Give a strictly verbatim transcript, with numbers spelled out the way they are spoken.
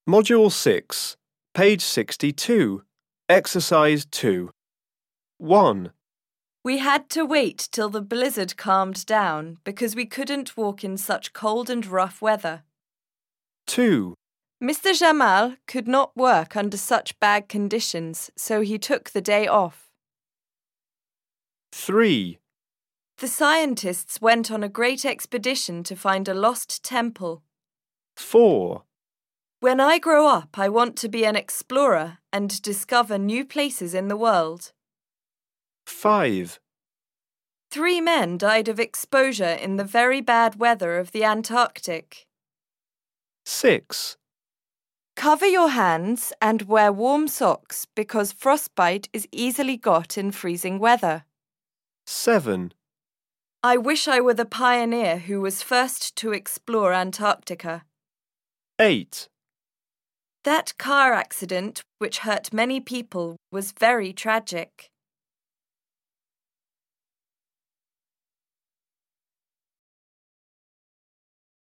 Module six, page sixty-two, Exercise two. one. We had to wait till the blizzard calmed down because we couldn't walk in such cold and rough weather. two. Mister Jamal could not work under such bad conditions, so he took the day off. three. The scientists went on a great expedition to find a lost temple. four. When I grow up, I want to be an explorer and discover new places in the world. five. Three men died of exposure in the very bad weather of the Antarctic. six. Cover your hands and wear warm socks because frostbite is easily got in freezing weather. seven. I wish I were the pioneer who was first to explore Antarctica. eight. That car accident, which hurt many people, was very tragic.